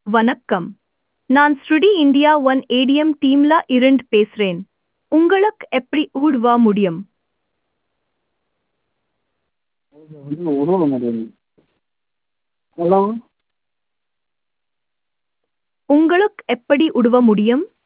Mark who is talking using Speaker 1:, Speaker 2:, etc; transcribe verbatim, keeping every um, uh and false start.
Speaker 1: வணக்கம். நான் ஸ்ருடி India one ATM டீம்ல இருந்து பேசுறேன். உங்களுக்கு எப்படி உதவ முடியும்?
Speaker 2: வந்து உதவ முடியும். ஹலோ
Speaker 1: உங்களுக்கு எப்படி உதவ முடியும்?